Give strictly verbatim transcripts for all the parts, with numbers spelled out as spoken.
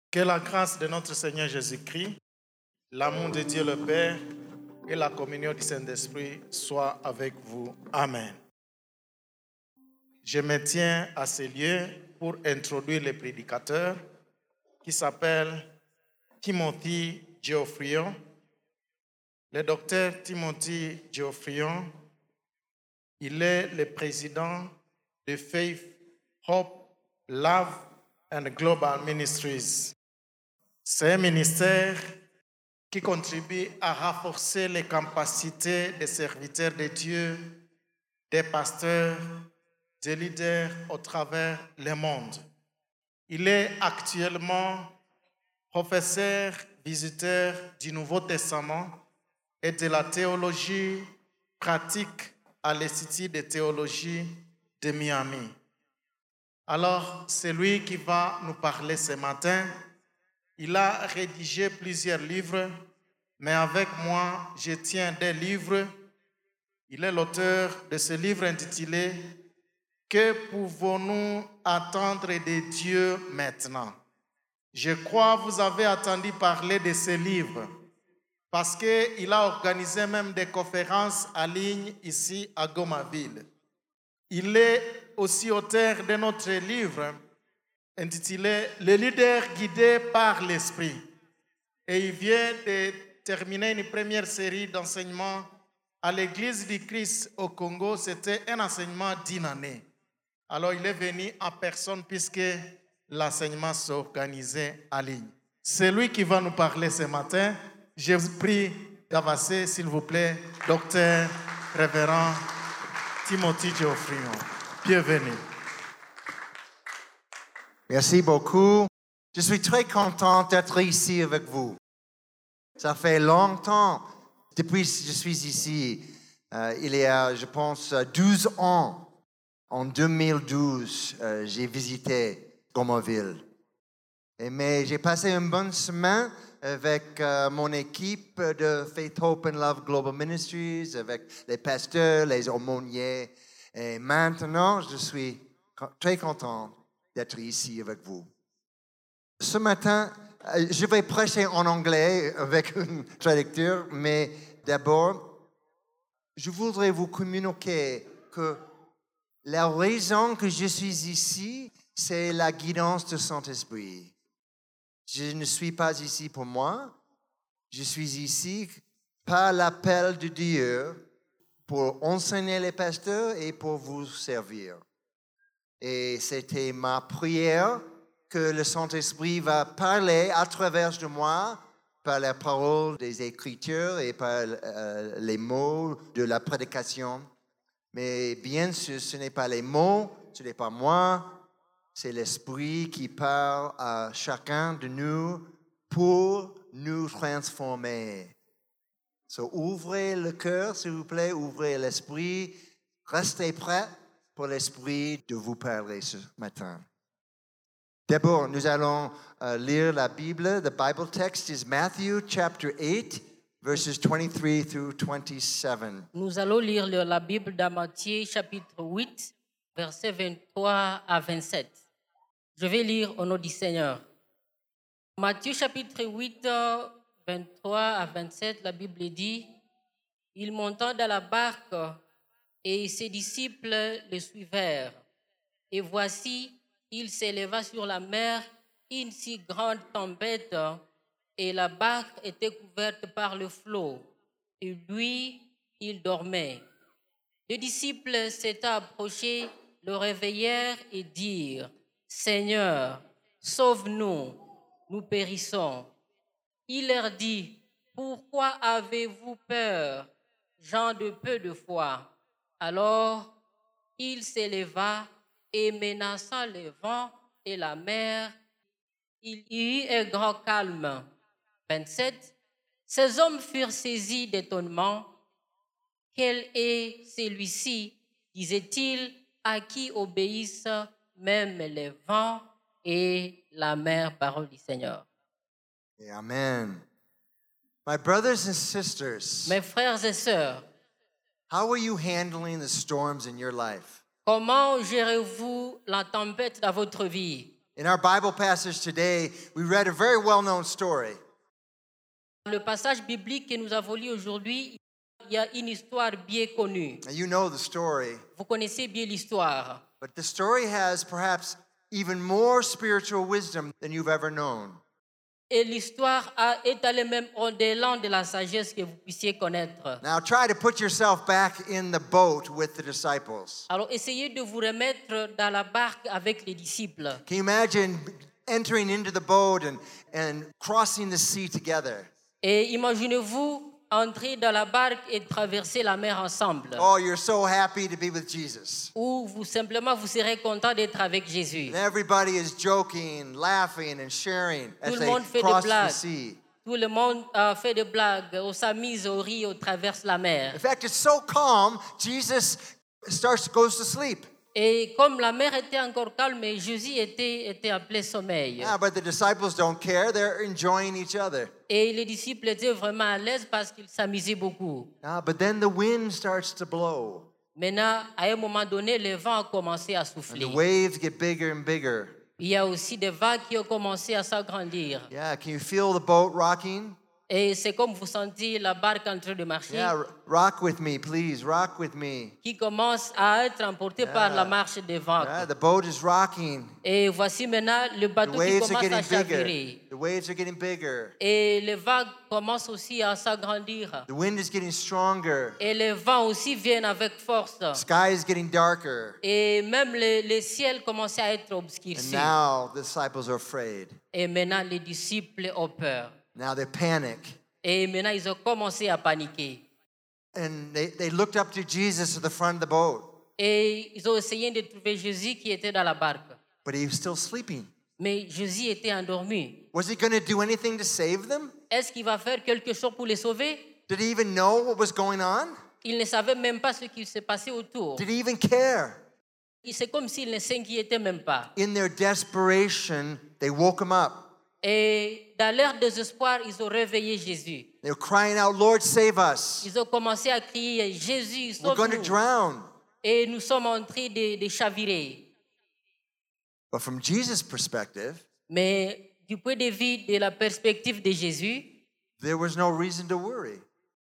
Que la grâce de notre Seigneur Jésus-Christ, l'amour de Dieu le Père et la communion du Saint-Esprit soient avec vous. Amen. Je me tiens à ce lieu pour introduire le prédicateur qui s'appelle Timothy Geoffrion. Le docteur Timothy Geoffrion, il est le président de Faith, Hope, Love and Global Ministries. C'est un ministère qui contribue à renforcer les capacités des serviteurs de Dieu, des pasteurs, des leaders au travers le monde. Il est actuellement professeur visiteur du Nouveau Testament et de la théologie pratique à l'Institut de théologie de Miami. Alors, c'est lui qui va nous parler ce matin. Il a rédigé plusieurs livres, mais avec moi, je tiens des livres. Il est l'auteur de ce livre intitulé « Que pouvons-nous attendre de Dieu maintenant ?» Je crois que vous avez entendu parler de ce livre parce qu'il a organisé même des conférences en ligne ici à Gomaville. Il est aussi auteur de notre livre intitulé « Le leader guidé par l'Esprit ». Et il vient de terminer une première série d'enseignements à l'Église du Christ au Congo. C'était un enseignement d'une année. Alors il est venu en personne puisque l'enseignement s'organisait en ligne. C'est lui qui va nous parler ce matin. Je vous prie d'avancer, s'il vous plaît, docteur révérend Timothy Geoffrion. Bienvenue. Merci beaucoup. Je suis très content d'être ici avec vous. Ça fait longtemps, depuis que je suis ici, euh, il y a, je pense, douze ans, en deux mille douze, euh, j'ai visité Gomaville. Et, mais j'ai passé une bonne semaine avec euh, mon équipe de Faith, Hope and Love Global Ministries, avec les pasteurs, les aumôniers. Et maintenant, je suis très content d'être ici avec vous. Ce matin, je vais prêcher en anglais avec un traducteur, mais d'abord, je voudrais vous communiquer que la raison que je suis ici, c'est la guidance du Saint-Esprit. Je ne suis pas ici pour moi, je suis ici par l'appel de Dieu pour enseigner les pasteurs et pour vous servir. Et c'était ma prière que le Saint-Esprit va parler à travers de moi par la parole des Écritures et par euh, les mots de la prédication. Mais bien sûr, ce n'est pas les mots, ce n'est pas moi, c'est l'Esprit qui parle à chacun de nous pour nous transformer. So, ouvrez le cœur, s'il vous plaît, ouvrez l'Esprit, restez prêts pour l'Esprit de vous parler ce matin. D'abord, nous allons uh, lire la Bible. The Bible text is Matthew chapter eight, verses twenty-three through twenty-seven. Nous allons lire la Bible dans Matthieu chapitre huit, versets vingt-trois à vingt-sept. Je vais lire au nom du Seigneur. Matthieu chapitre huit, vingt-trois à vingt-sept, la Bible dit « Il monta dans la barque et ses disciples le suivirent. Et voici, il s'éleva sur la mer une si grande tempête et la barque était couverte par le flot. Et lui, il dormait. Les disciples s'étant approchés, le réveillèrent et dirent « Seigneur, sauve-nous, nous périssons. » Il leur dit « Pourquoi avez-vous peur, gens de peu de foi ?» Alors, il s'éleva et menaçant le vent et la mer, il y eut un grand calme. vingt-sept. Ces hommes furent saisis d'étonnement. Quel est celui-ci, disait-il, à qui obéissent même les vents et la mer, parole du Seigneur. Amen. My brothers and sisters, Mes frères et sœurs, how are you handling the storms in your life? comment gérez-vous la tempête dans votre vie? In our Bible passage today, we read a very well-known story. Le passage biblique que nous avons lu aujourd'hui, il y a une histoire bien connue. And you know the story, Vous connaissez bien l'histoire. but the story has perhaps even more spiritual wisdom than you've ever known. Et l'histoire a- est allée même au-delà de la sagesse que vous puissiez connaître. Now try to put yourself back in the boat with the disciples. Alors essayez de vous remettre dans la barque avec les disciples. Can you imagine entering into the boat and, and crossing the sea together? Et imaginez-vous entrer dans la barque et traverser la mer ensemble. Oh, you're so happy to be with Jesus. Ou vous simplement vous serez content d'être avec Jésus. And everybody is joking, laughing, and sharing Tout as le they monde fait des cross the blagues. sea. Tout le monde euh, fait des blagues, on s'amuse, on rit, on traverse la mer. In fact, it's so calm, Jesus starts goes to sleep. Et comme la mer était encore calme, Jésus était, était en plein sommeil. Yeah, but the disciples don't care. They're enjoying each other. Et les disciples étaient vraiment à l'aise parce qu'ils s'amusaient beaucoup. Ah, but then the wind starts to blow. Maintenant, à un moment donné, le vent a commencé à And souffler. the waves get bigger and bigger. Il y a aussi des vagues qui ont commencé à s'agrandir. Yeah, can you feel the boat rocking? Et c'est comme vous sentez la barque en train de marcher, Yeah, r- rock with me, please. Rock with me. qui commence à être emportée par la marche des vagues. Yeah, the boat is rocking. Et voici maintenant le The bateau qui waves are commence à getting bigger. chavirer. The waves are getting bigger. Et les vagues commencent aussi à s'agrandir. The wind is getting stronger. Et les vents aussi viennent avec force. Sky is getting darker. Et même le, le ciel commence à être And obscurci. now the disciples are afraid. Et maintenant, les disciples ont peur. Now they panic. Et maintenant, ils ont commencé à paniquer. And they, they looked up to Jesus at the front of the boat. Et ils ont essayé de trouver Jésus qui était dans la barque. But he was still sleeping. Mais Jésus était endormi. Was he going to do anything to save them? Est-ce qu'il va faire quelque chose pour les sauver? Did he even know what was going on? Il ne savait même pas ce qui se passait autour. Did he even care? Et c'est comme s'il ne s'inquiétait même pas. In their desperation, they woke him up. Et dans leur désespoir, ils ont réveillé Jésus. They were crying out, Lord, save us. Ils ont commencé à crier, Jésus, We're going to sauve-nous. drown. Et nous sommes en train de, de chavirer. But from Jesus' perspective, Mais du point de vue de la perspective de Jésus, there was no reason to worry.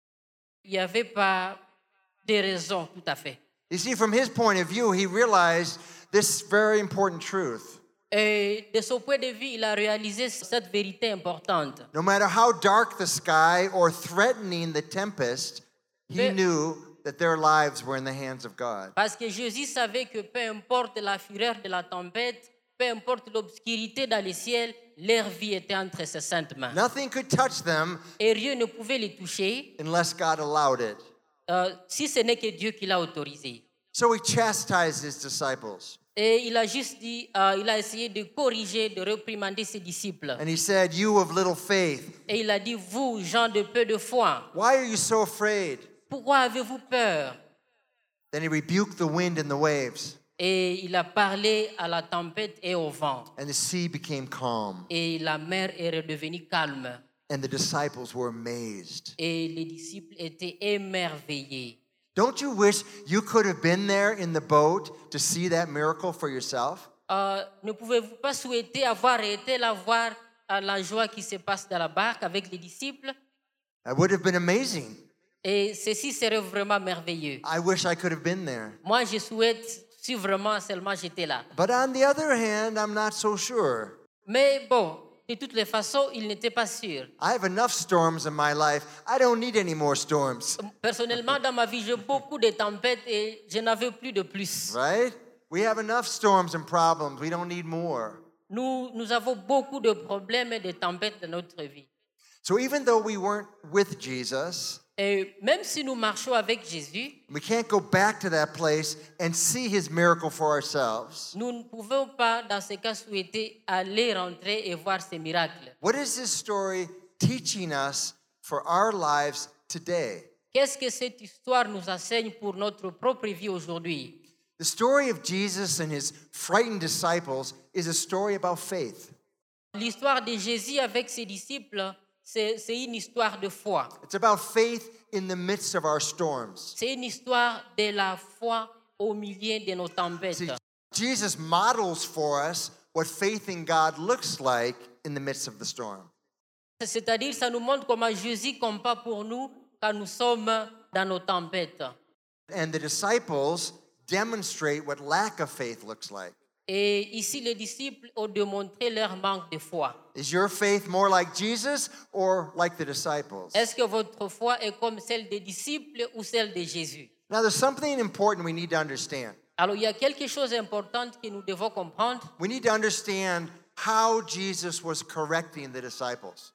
il n'y avait pas de raison tout à fait. You see, from his point of view, he realized this very important truth. Et de son point de vue, il a réalisé cette vérité importante. No matter how dark the sky or threatening the tempest, he Mais- knew that their lives were in the hands of God. Parce que Jésus savait que peu importe la fureur de la tempête, peu importe l'obscurité dans le ciel, leur vie était entre ses saintes mains. Nothing could touch them Et rien ne pouvait les toucher unless God allowed it. euh, si ce n'est que Dieu qui l'a autorisé. So he chastised his disciples. Et il a juste dit, euh, il a essayé de corriger, de réprimander ses disciples. And he said, You of little faith, Et il a dit, vous, gens de peu de foi, why are you so afraid? pourquoi avez-vous peur? Then he rebuked the wind and the waves, Et il a parlé à la tempête et au vent. and the sea became calm. Et la mer est redevenue calme. And the disciples were amazed. Et les disciples étaient émerveillés. Don't you wish you could have been there in the boat to see that miracle for yourself? Euh, ne pouvez-vous pas souhaiter avoir été là voir euh, la joie qui se passe dans la barque avec les disciples? That would have been amazing. Et ceci serait vraiment merveilleux. I wish I could have been there. Moi, je souhaite si vraiment seulement j'étais là. But on the other hand, I'm not so sure. Mais bon, de toutes les façons, il n'était pas sûr. I have enough storms in my life. I don't need any more storms, Personnellement, dans ma vie, j'ai beaucoup de tempêtes et je n'avais plus de plus. right? We have enough storms and problems. We don't need more. Nous, nous avons beaucoup de problèmes et de tempêtes dans notre vie. So even though we weren't with Jesus, Et même si nous marchons avec Jésus, we can't go back to that place and see his miracle for ourselves. nous ne pouvons pas, dans ce cas, souhaiter aller rentrer et voir ces miracles. What is this story teaching us for our lives today? Qu'est-ce que cette histoire nous enseigne pour notre propre vie aujourd'hui? The story of Jesus and his frightened disciples is a story about faith. L'histoire de Jésus avec ses disciples, c'est, c'est une histoire de foi. It's about faith in the midst of our storms. C'est une histoire de la foi au milieu de nos tempêtes. See, Jesus models for us what faith in God looks like in the midst of the storm. C'est-à-dire, ça nous montre comment Jésus combat pour nous quand nous sommes dans nos tempêtes. And the disciples demonstrate what lack of faith looks like. Et ici, les disciples ont démontré leur manque de foi. Is your faith more like Jesus or like the disciples? Est-ce que votre foi est comme celle des disciples ou celle de Jésus? Now, there's something important we need to understand. Alors, il y a quelque chose d'important que nous devons comprendre. We need to understand how Jesus was correcting the disciples.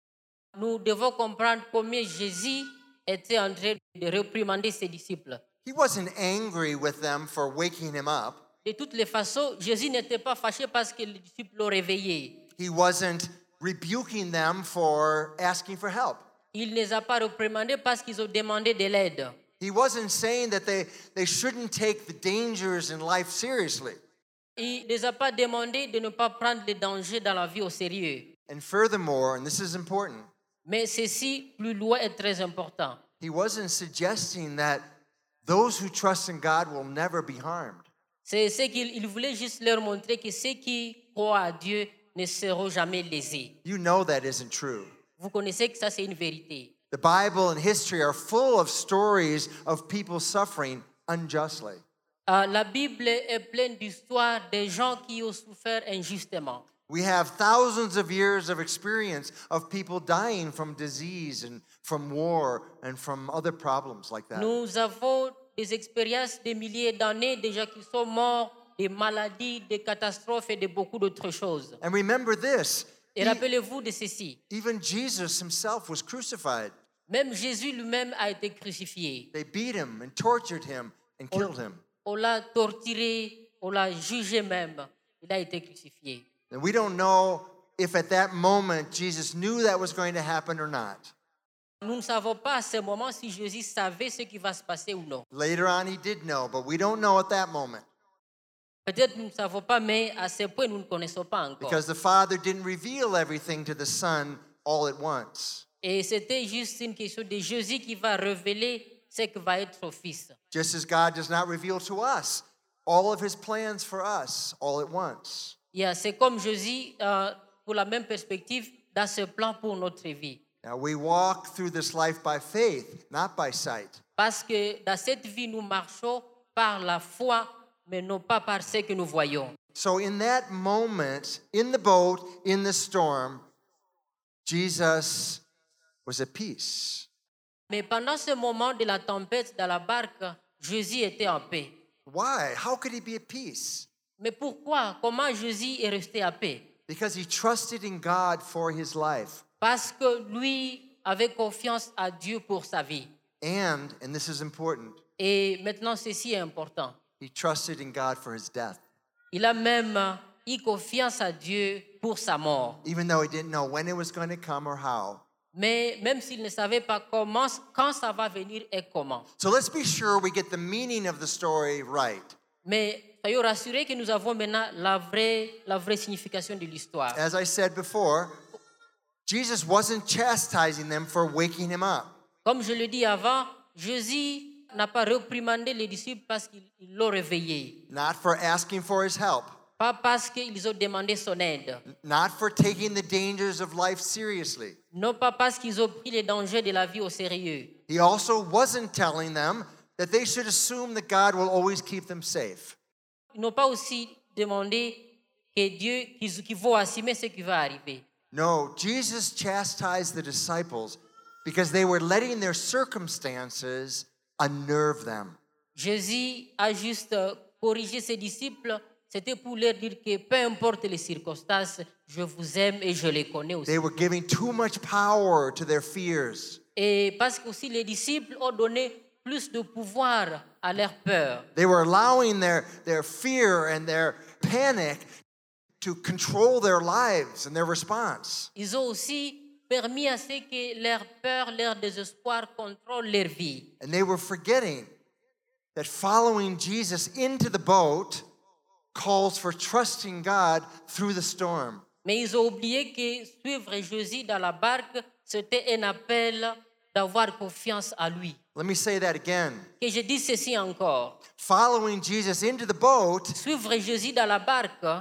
Nous devons comprendre comment Jésus était en train de réprimander ses disciples. He wasn't angry with them for waking him up. De toutes les façons, Jésus n'était pas fâché parce que les disciples l'ont réveillé. He wasn't rebuking them for asking for help. Il ne les a pas réprimandés parce qu'ils ont demandé de l'aide. He wasn't saying that they, they shouldn't take the dangers in life seriously. Il ne les a pas demandé de ne pas prendre les dangers dans la vie au sérieux. And furthermore, and this is important, Mais ceci, plus loin, est très important. he wasn't suggesting that those who trust in God will never be harmed. C'est ce qu'il il voulait juste leur montrer que ceux qui croient à Dieu ne seront jamais lésés. You know that isn't true. Vous connaissez que ça, c'est une vérité. The Bible and history are full of stories of people suffering unjustly. Euh, la Bible est pleine d'histoires de gens qui ont souffert injustement. We have thousands of years of experience of people dying from disease and from war and from other problems like that. Nous avons des expériences de milliers d'années de gens qui sont morts, des maladies, des catastrophes et de beaucoup d'autres choses. And remember this, Et rappelez-vous de ceci. even Jesus himself was crucified. Même Jésus lui-même a été crucifié. They beat him and tortured him and killed him. On l'a torturé, on l'a jugé même. Il a été crucifié. And we don't know if at that moment Jesus knew that was going to happen or not. Nous ne savons pas à ce moment si Jésus savait ce qui va se passer ou non. Later on he did know, but we don't know at that moment Peut-être nous ne savons pas, mais à ce point, nous ne connaissons pas encore. because the Father didn't reveal everything to the Son all at once. Et c'était juste une question de Jésus qui va révéler ce que va être au Fils. Just as God does not reveal to us all of his plans for us all at once. Yeah, c'est comme Jésus, euh, pour la même perspective, dans ce plan pour notre vie. Now we walk through this life by faith, not by sight. Parce que dans cette vie, nous marchons par la foi, mais non pas par ce que nous voyons. So in that moment, in the boat, in the storm, Jesus was at peace. Mais pendant ce moment de la tempête dans la barque, Jésus était en paix. Why? How could he be at peace? Mais pourquoi? Comment Jésus est resté en paix? Because he trusted in God for his life. Parce que lui avait confiance à Dieu pour sa vie. And, and this is important, Et maintenant, ceci est important. he trusted in God for his death. Il a même eu confiance à Dieu pour sa mort. Even though he didn't know when it was going to come or how. Mais même s'il ne savait pas comment, quand ça va venir et comment. So let's be sure we get the meaning of the story right. Mais soyons rassurés que nous avons maintenant la vraie, la vraie signification de l'histoire. As I said before, Jesus wasn't chastising them for waking him up. Comme je le dis avant, Jésus n'a pas réprimandé les disciples parce qu'ils l'ont réveillé. Not for asking for his help. Pas parce qu'ils ont demandé son aide. Not for taking the dangers of life seriously. Non pas parce qu'ils ont pris les dangers de la vie au sérieux. He also wasn't telling them that they should assume that God will always keep them safe. Ils n'ont pas aussi demandé que Dieu, qu'ils, qu'ils vont assumer ce qui va arriver. No, Jesus chastised the disciples because they were letting their circumstances unnerve them. Jésus a juste corrigé ses disciples. C'était pour leur dire que peu importe les circonstances, je vous aime et je les connais aussi. They were giving too much power to their fears. Et parce que aussi les disciples ont donné plus de pouvoir à leur peur. They were allowing their, their fear and their panic to control their lives and their response. Ils ont aussi permis à ce que leur peur, leur désespoir contrôlent leur vie. And they were forgetting that following Jesus into the boat calls for trusting God through the storm. Mais ils ont oublié que suivre Jésus dans la barque, c'était un appel d'avoir confiance à lui. Let me say that again. Que je dis ceci encore. Following Jesus into the boat Suivre Jésus dans la barque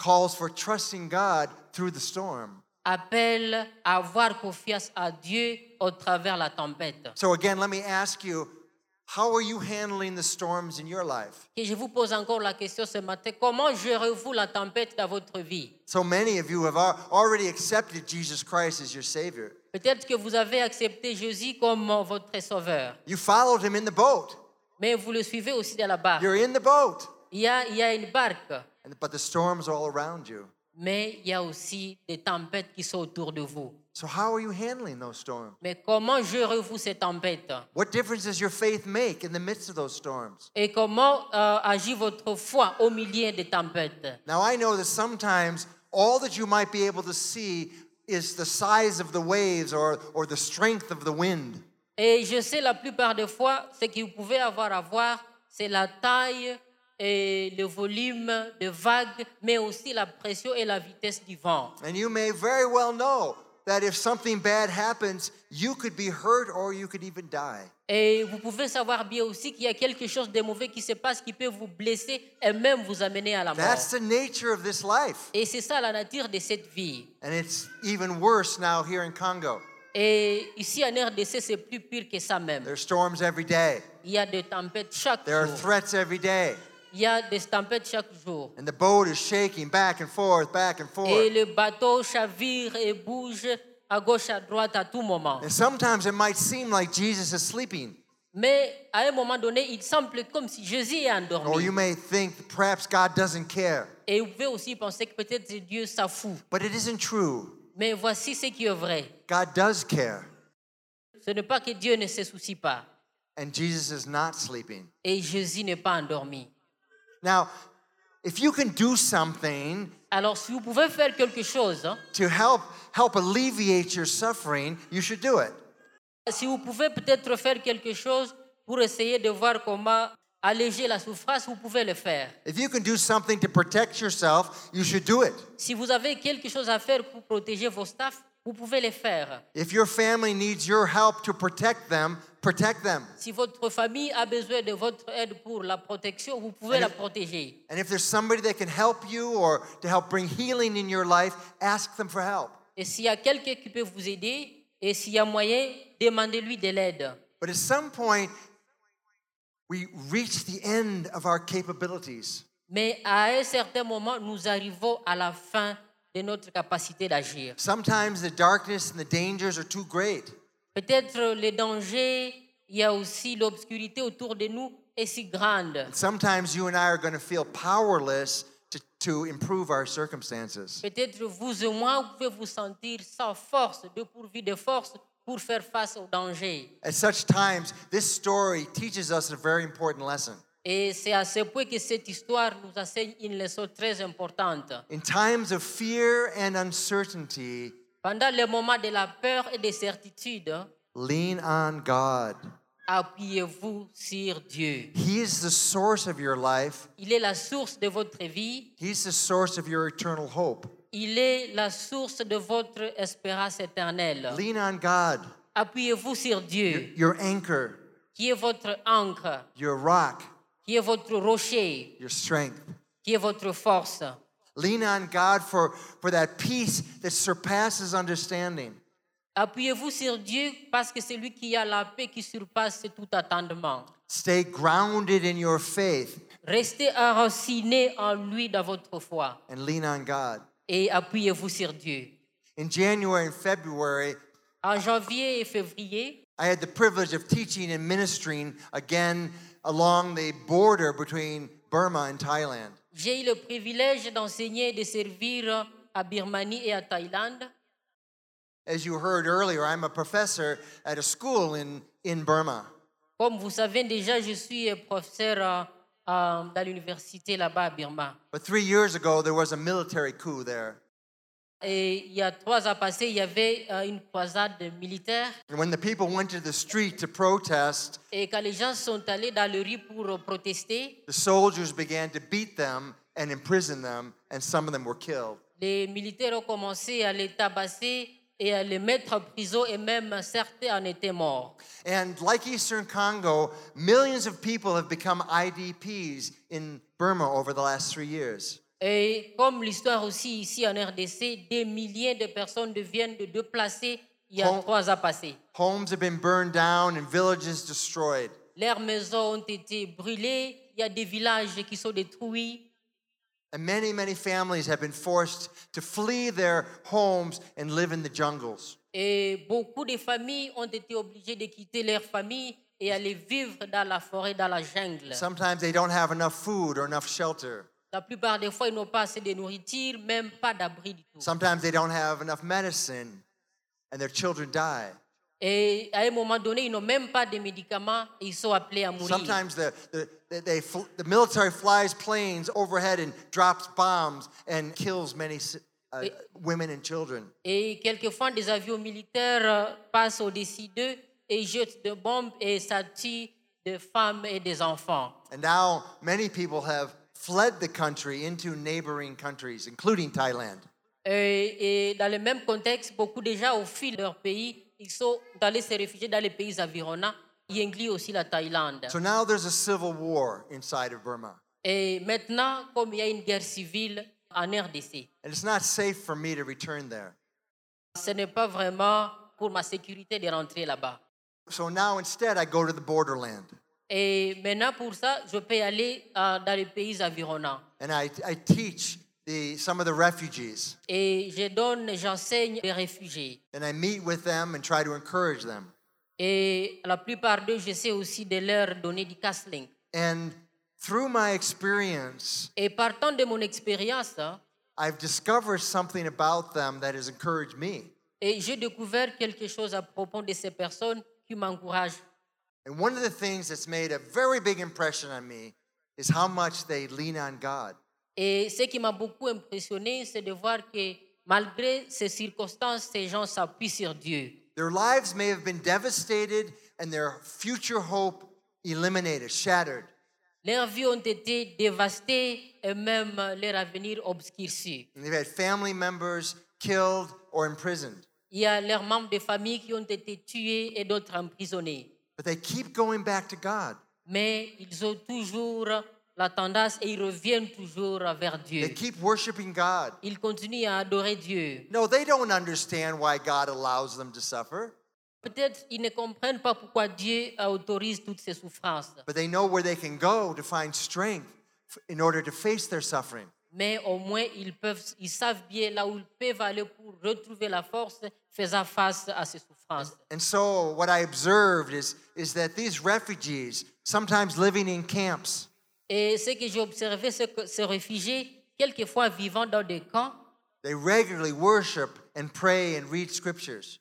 calls for trusting God through the storm. appelle à avoir confiance à Dieu au travers la tempête. So again, let me ask you, how are you handling the storms in your life? Et je vous pose encore la question ce matin, comment gérez-vous la tempête dans votre vie? So many of you have al- already accepted Jesus Christ as your Savior. Peut-être que vous avez accepté Jésus comme votre sauveur, You followed him in the boat. mais vous le suivez aussi dans la barque. You're in the boat. Il y a, il y a une barque, And, but the storms are all around you. mais il y a aussi des tempêtes qui sont autour de vous. So how are you handling those storms? Mais comment gérez-vous ces tempêtes? What difference does your faith make in the midst of those storms? Et comment euh, agit votre foi au milieu des tempêtes? Now, I know that sometimes all that you might be able to see is the size of the waves or, or the strength of the wind. Et je sais la plupart des fois, ce que vous pouvez avoir à voir, c'est la taille et le volume de vagues, mais aussi la pression et la vitesse du vent. And you may very well know that if something bad happens, you could be hurt or you could even die. Et vous pouvez savoir bien aussi qu'il y a quelque chose de mauvais qui se passe qui peut vous blesser et même vous amener à la mort. That's the nature of this life. Et c'est ça la nature de cette vie. And it's even worse now here in Congo. Et ici en R D C, c'est plus pire que ça même. There are storms every day. Il y a des tempêtes chaque There are jour. threats every day. Il y a des tempêtes chaque jour. And the boat is shaking back and forth, back and Et forth. le bateau chavire et bouge à gauche, à droite à tout moment. And sometimes it might seem like Jesus is sleeping. Mais à un moment donné, il semble comme si Jésus est Or endormi. you may think perhaps God doesn't care. Et vous pouvez aussi penser que peut-être Dieu s'en fout. But it isn't true. Mais voici ce qui est vrai. God does care. Ce n'est pas que Dieu ne se soucie pas. And Jesus is not sleeping. Et Jésus n'est pas endormi. Now, if you can do something Alors, si vous pouvez faire quelque chose, hein, to help help alleviate your suffering, you should do it. si vous pouvez peut-être faire quelque chose pour essayer de voir comment alléger la souffrance, vous pouvez le faire. If you can do something to protect yourself, you should do it. Si vous avez quelque chose à faire pour protéger vos staffs, vous pouvez le faire. If your family needs your help to protect them, protect them. Si votre famille a besoin de votre aide pour la protection, vous pouvez And la if- protéger. And if there's somebody that can help you or to help bring healing in your life, ask them for help. Et s'il y a quelqu'un qui peut vous aider, et s'il y a moyen, demandez-lui de l'aide. But at some point, we reach the end of our capabilities. Mais à un certain moment, nous arrivons à la fin de notre capacité d'agir. Sometimes the darkness and the dangers are too great. Peut-être les dangers, il y a aussi l'obscurité autour de nous est si grande. And sometimes you and I are going to feel powerless to, to improve our circumstances. Peut-être vous et moi, vous pouvez vous sentir sans force, dépourvu de force pour faire face aux dangers. At such times, this story teaches us a very important lesson. Et c'est à ce point que cette histoire nous enseigne une leçon très importante. In times of fear and uncertainty, Pendant le moment de la peur et des certitudes, lean on God. appuyez-vous sur Dieu. He is the source of your life. Il est la source de votre vie. He's the source of your eternal hope. Il est la source de votre espérance éternelle. Lean on God, Appuyez-vous sur Dieu, your anchor, qui est votre ancre, your rock, qui est votre rocher, your strength. qui est votre force. Lean on God for, for that peace that surpasses understanding. Appuyez-vous sur Dieu parce que c'est lui qui a la paix qui surpasse tout attendement. Stay grounded in your faith Restez enracinés en lui dans votre foi and lean on God. et appuyez-vous sur Dieu. In January and February, En janvier et février, I had the privilege of teaching and ministering again along the border between Burma and Thailand. j'ai eu le privilège d'enseigner et de servir à Birmanie et à Thaïlande. As you heard earlier, I'm a professor at a school in, in Burma. Comme vous savez déjà, je suis professeur euh, euh, dans l'université là-bas à Birma. But three years ago, there was a military coup there. Et il y a trois ans passés, il y avait euh, une croisade militaire. And when the people went to the street to protest, Et quand les gens sont allés dans le rue pour euh, protester, the soldiers began to beat them and imprison them, and some of them were killed. les militaires ont commencé à les tabasser et à les mettre en prison et même certains en étaient morts. And like Eastern Congo, millions of people have become I D Ps in Burma over the last three years. Et comme l'histoire aussi ici en R D C, des milliers de personnes deviennent de déplacées il y a Home- trois ans passés. Homes have been burned down and villages destroyed. Leurs maisons ont été brûlées, il y a des villages qui sont détruits. And many, many families have been forced to flee their homes and live in the jungles. Et beaucoup de familles ont été obligées de quitter leur famille et aller vivre dans la forêt, dans la jungle. Sometimes they don't have enough food or enough shelter. La plupart des fois, ils n'ont pas assez de nourriture, même pas d'abri du tout. Sometimes they don't have enough medicine and their children die. Et à un moment donné, ils n'ont même pas de médicaments et ils sont appelés à mourir. Sometimes the, the, the, they, fl- the military flies planes overhead and drops bombs and kills many uh, Et- women and children. Et quelquefois, des avions militaires euh, passent au-dessus d'eux et jettent des bombes et ça tue des femmes et des enfants. And now many people have fled the country into neighboring countries, including Thailand. Et, et dans le même contexte, beaucoup déjà au fil de leur pays, ils sont allés se réfugier dans les pays environnants, y inclut aussi la Thaïlande. So now there's a civil war inside of Burma. Et maintenant, comme il y a une guerre civile en R D C, And it's not safe for me to return there. ce n'est pas vraiment pour ma sécurité de rentrer là-bas. So now instead I go to the borderland Et maintenant, pour ça, je peux aller euh, dans les pays environnants. and I, I teach the, some of the refugees Et je donne, j'enseigne les réfugiés. and I meet with them and try to encourage them. Et la plupart d'eux, j'essaie aussi de leur donner du counseling. And through my experience, Et partant de mon expérience, hein, I've discovered something about them that has encouraged me. et j'ai découvert quelque chose à propos de ces personnes qui m'encouragent. And one of the things that's made a very big impression on me is how much they lean on God. Et ce qui m'a beaucoup impressionné, c'est de voir que malgré ces circonstances, ces gens s'appuient sur Dieu. Their lives may have been devastated and their future hope eliminated, shattered. Leurs vies ont été dévastées et même leur avenir obscurci. And they've had family members killed or imprisoned. Il y a leurs membres de famille qui ont été tués et d'autres emprisonnés. But they keep going back to God. Mais ils ont toujours la tendance et ils reviennent toujours vers They Dieu. keep worshiping God. Ils continuent à adorer Dieu. No, they don't understand why God allows them to suffer, Peut-être ils ne comprennent pas pourquoi Dieu autorise toutes ces souffrances. but they know where they can go to find strength f- in order to face their suffering. Mais au moins ils peuvent, ils savent bien là où ils peuvent aller pour retrouver la force faisant face à ces souffrances. And so what I observed is, is that these refugees, sometimes living in camps, Et ce que j'ai observé, c'est que ces réfugiés, quelquefois vivant dans des camps, they regularly worship and pray and read scriptures.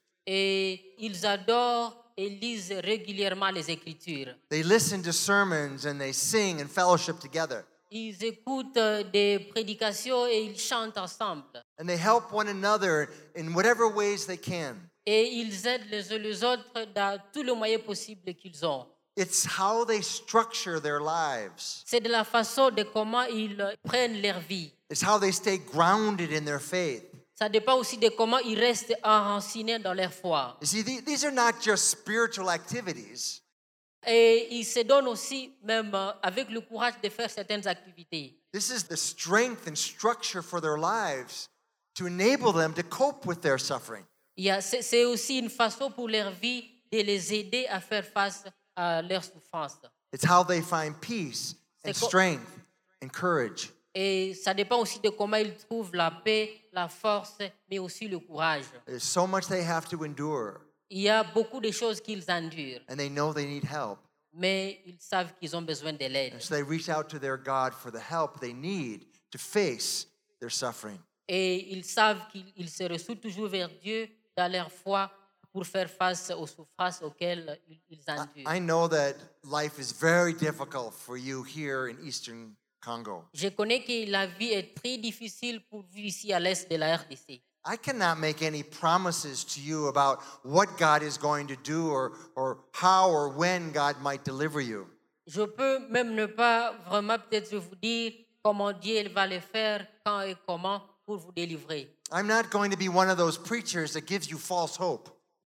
et ils adorent et lisent régulièrement les Écritures. They listen to sermons and they sing and fellowship together. Ils écoutent euh, des prédications et ils chantent ensemble. And they help one another in whatever ways they can. Et ils aident les uns les autres dans tous les moyens possibles qu'ils ont. It's how they structure their lives. C'est de la façon de comment ils prennent leur vie. It's how they stay grounded in their faith. Ça dépend aussi de comment ils restent enracinés dans leur foi. You see, the- these are not just spiritual activities. Et ils se donnent aussi, même euh, avec le courage de faire certaines activités. This is the strength and structure for their lives to enable them to cope with their suffering. Il y a- C'est c'est aussi une façon pour leur vie de les aider à faire face à leurs souffrances. It's how they find peace and C'est co- strength and courage. Et ça dépend aussi de comment ils trouvent la paix, la force, mais aussi le courage. There's so much they have to endure, Il y a beaucoup de choses qu'ils endurent, and they know they need help. mais ils savent qu'ils ont besoin de l'aide. And so they reach out to their God for the help they need to face their suffering. Et ils savent qu'ils ils se ressourcent toujours vers Dieu dans leur foi pour faire face aux souffrances auxquelles ils, ils endurent. I know that life is very difficult for you here in Eastern Congo. Je connais que la vie est très difficile pour vous ici à l'est de la R D C. I cannot make any promises to you about what God is going to do or, or how or when God might deliver you. Je peux même ne pas vraiment peut-être vous dire comment Dieu il va le faire, quand et comment pour vous délivrer. I'm not going to be one of those preachers that gives you false hope.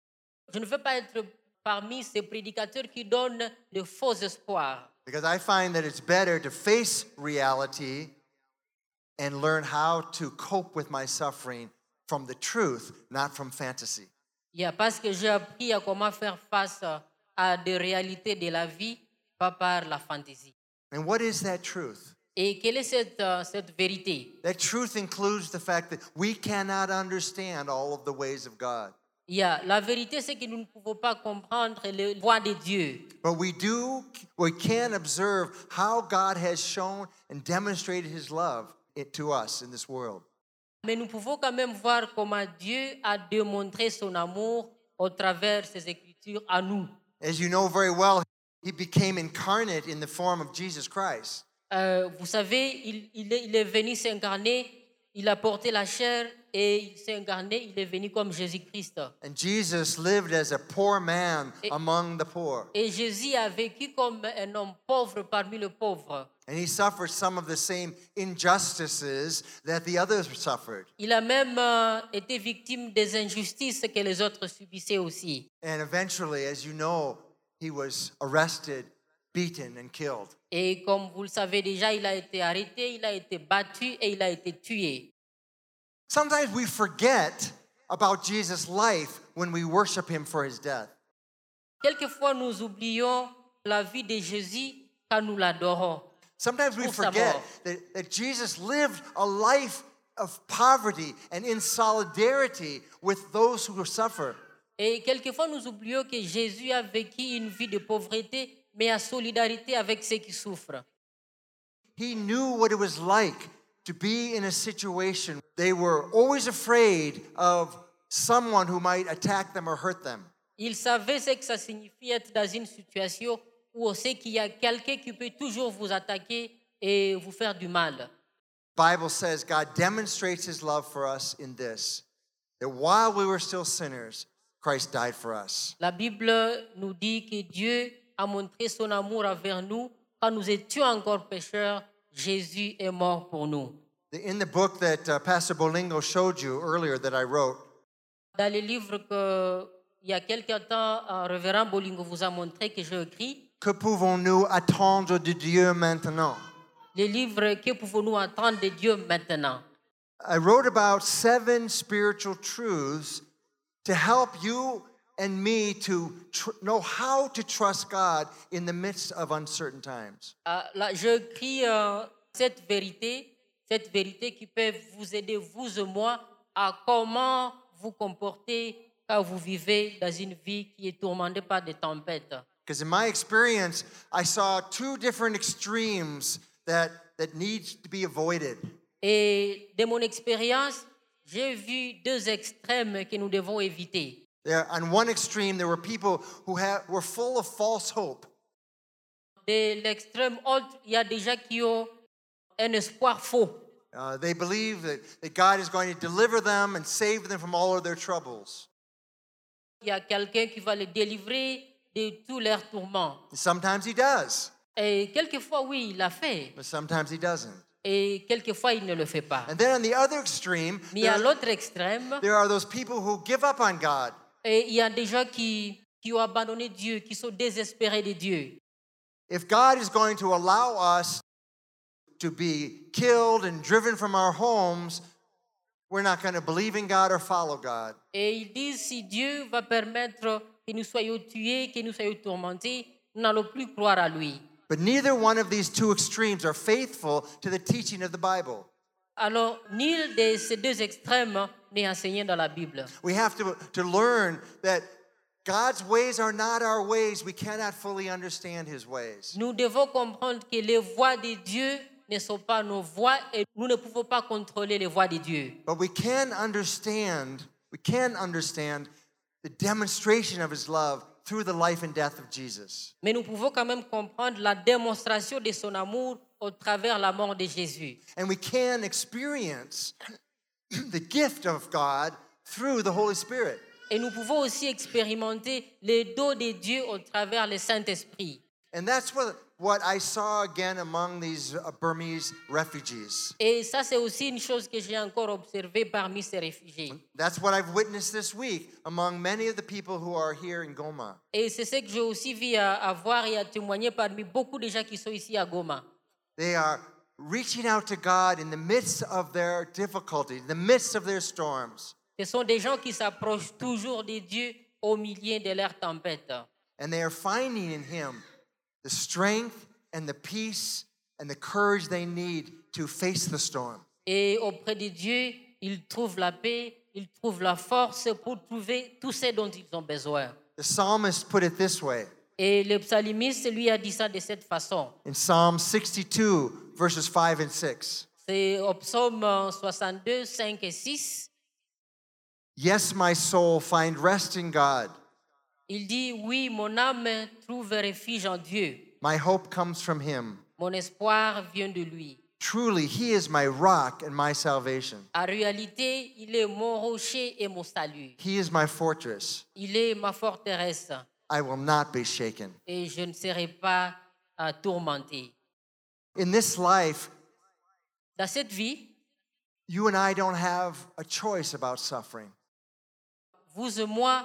Je ne veux pas être parmi ces prédicateurs qui donnent de faux espoirs. Because I find that it's better to face reality and learn how to cope with my suffering from the truth, not from fantasy. Yeah, parce que j'ai appris à comment faire face à des réalités de la vie, pas par la fantaisie. And what is that truth? Et quelle est cette, euh, cette vérité? That truth includes the fact that we cannot understand all of the ways of God. Yeah, la vérité, c'est que nous ne pouvons pas comprendre les voies de Dieu. But we do, we can observe how God has shown and demonstrated his love it- to us in this world. Mais nous pouvons quand même voir comment Dieu a démontré son amour au travers ses Écritures à nous. As you know very well, he became incarnate in the form of Jesus Christ. Euh, vous savez, il, il, est, il est venu s'incarner, il a porté la chair et il s'est incarné, il est venu comme Jésus-Christ. And Jesus lived as a poor man Et- among the poor. Et Jésus a vécu comme un homme pauvre parmi les pauvres. And he suffered some of the same injustices that the others suffered. Il a même euh, été victime des injustices que les autres subissaient aussi. And eventually, as you know, he was arrested, beaten, and killed. Et comme vous le savez déjà, il a été arrêté, il a été battu et il a été tué. Sometimes we forget about Jesus' life when we worship him for his death. Quelquefois, nous oublions la vie de Jésus quand nous l'adorons. Sometimes we Pour sa forget mort. that, that Jesus lived a life of poverty and in solidarity with those who suffer. Et quelquefois, nous oublions que Jésus a vécu une vie de pauvreté, mais en solidarité avec ceux qui souffrent. He knew what it was like to be in a situation. They were always afraid of someone who might attack them or hurt them. Il savait ce que ça signifie être dans une situation où on sait qu'il y a quelqu'un qui peut toujours vous attaquer et vous faire du mal. Bible says God demonstrates his love for us in this, that while we were still sinners, Christ died for us. La Bible nous dit que Dieu a montré son amour envers nous. Quand nous étions encore pécheurs, Jésus est mort pour nous. In the book that uh, Pastor Bolingo showed you earlier that I wrote, Dans le livre que, il y a quelque temps, un révérend Bolingo vous a montré que j'ai écrit, que pouvons-nous attendre de Dieu maintenant? le livre Que pouvons-nous attendre de Dieu maintenant? I wrote about seven spiritual truths to help you and me to tr- know how to trust God in the midst of uncertain times. Ah, là, j'ai écrit euh, cette vérité, cette vérité qui peut vous aider, vous et moi, à comment vous comporter quand vous vivez dans une vie qui est tourmentée par des tempêtes. Because in my experience, I saw two different extremes that, that needs to be avoided. Et de mon expérience, j'ai vu deux extrêmes que nous devons éviter. There, on one extreme, there were people who ha- were full of false hope. De l'extrême autre, il y a des gens qui ont un espoir faux. Uh, they believe that, that God is going to deliver them and save them from all of their troubles. Il y a quelqu'un qui va les délivrer de tous leurs tourments. Sometimes he does, Et quelquefois, oui, il l'a fait. but sometimes he doesn't. Et quelquefois, il ne le fait pas. And then on the other extreme, Mais à there, l'autre extrême, there are those people who give up on God. et il y a des gens qui, qui ont abandonné Dieu, qui sont désespérés de Dieu. If God is going to allow us to be killed and driven from our homes, we're not going to believe in God or follow God. Et ils disent, si Dieu va permettre que nous soyons tués, que nous soyons tourmentés, nous n'allons plus croire à lui. But neither one of these two extremes are faithful to the teaching of the Bible. Alors, nul de ces deux extrêmes n'est enseigné dans la Bible. We have to, to learn that God's ways are not our ways. We cannot fully understand his ways. Nous devons comprendre que les voies de Dieu ne sont pas nos voies et nous ne pouvons pas contrôler les voies de Dieu. But we can understand, we can understand the demonstration of his love through the life and death of Jesus. Mais nous pouvons quand même comprendre la démonstration de son amour au travers la mort de Jésus. And we can experience the gift of God through the Holy Spirit. Et nous pouvons aussi expérimenter les dons de Dieu au travers le Saint-Esprit. And that's what, what I saw again among these uh, Burmese refugees. Et ça, c'est aussi une chose que j'ai encore observée parmi ces réfugiés. That's what I've witnessed this week among many of the people who are here in Goma. Et c'est ce que j'ai aussi vu à, à voir et à témoigner parmi beaucoup de gens qui sont ici à Goma. They are reaching out to God in the midst of their difficulties, in the midst of their storms. Ce sont des gens qui s'approchent toujours de Dieu au milieu de leurs tempêtes. And they are finding in Him the strength and the peace and the courage they need to face the storm. Et auprès de Dieu, ils trouvent la paix, ils trouvent la force pour trouver tout ce dont ils ont besoin. The psalmist put it this way Et le psalmiste lui a dit ça de cette façon. in Psalm sixty-two, verses five and six. C'est au psaume soixante-deux, cinq et six. Yes, my soul, find rest in God. Il dit, oui, mon âme trouve refuge en Dieu. My hope comes from Him. Mon espoir vient de lui. Truly, He is my rock and my salvation. En réalité, il est mon rocher et mon salut. He is my fortress. Il est ma forteresse I will not be shaken. et je ne serai pas euh, tourmenté. In this life, Dans cette vie, you and I don't have a choice about suffering. vous et moi,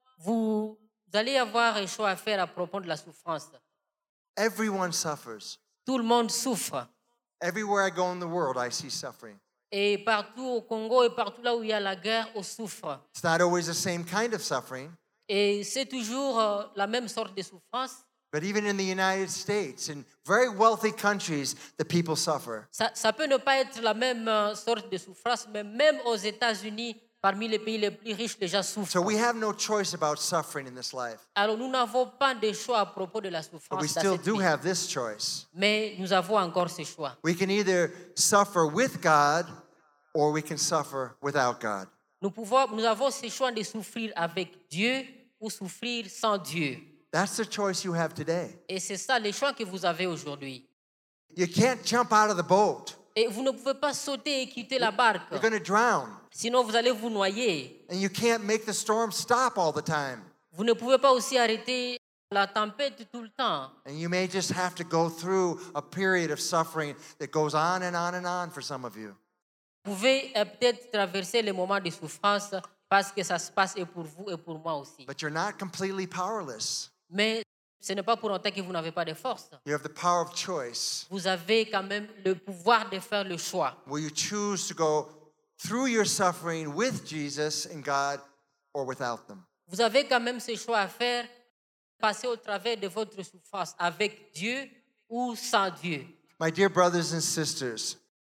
vous, vous allez avoir un choix à faire à propos de la souffrance. Everyone suffers. Tout le monde souffre. Everywhere I go in the world, I see suffering. Et partout au Congo et partout là où il y a la guerre, on souffre. It's not always the same kind of suffering, Et c'est toujours euh, la même sorte de souffrance. but even in the United States, in very wealthy countries, the people suffer. Ça, ça peut ne pas être la même euh, sorte de souffrance, mais même aux États-Unis, parmi les pays les plus riches, les gens souffrent. So we have no choice about suffering in this life. Alors nous n'avons pas de choix à propos de la But souffrance we dans still cette do vie. have this choice. Mais nous avons encore ce choix. We can either suffer with God or we can suffer without God. Nous, pouvons, nous avons ce choix de souffrir avec Dieu ou souffrir sans Dieu. That's the choice you have today. Et c'est ça le choix que vous avez aujourd'hui. You can't jump out of the boat. Et vous ne pouvez pas sauter et quitter la barque. You're going to drown. Sinon, vous allez vous noyer. And you can't make the storm stop all the time. Vous ne pouvez pas aussi arrêter la tempête tout le temps. And you may just have to go through a period of suffering that goes on and on and on for some of you. Vous pouvez euh, peut-être traverser les moments de souffrance parce que ça se passe et pour vous et pour moi aussi. But you're not completely powerless. Mais ce n'est pas pour autant que vous n'avez pas de force. You have the power of choice. Vous avez quand même le pouvoir de faire le choix. Will you choose to go through your suffering with Jesus and God or without them? Vous avez quand même ce choix à faire, passer au travers de votre souffrance avec Dieu ou sans Dieu. My dear brothers and sisters,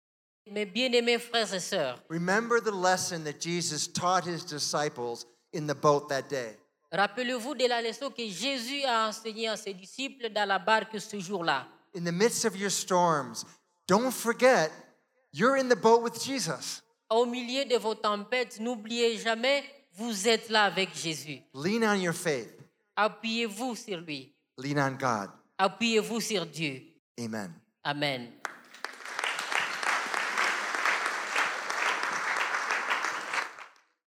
Mes bien-aimés frères et sœurs, remember the lesson that Jesus taught His disciples in the boat that day. rappelez-vous de la leçon que Jésus a enseignée à ses disciples dans la barque ce jour-là. In the midst of your storms, don't forget you're in the boat with Jesus. Au milieu de vos tempêtes, n'oubliez jamais, vous êtes là avec Jésus. Lean on your faith. Appuyez-vous sur lui. Lean on God. Appuyez-vous sur Dieu. Amen. Amen.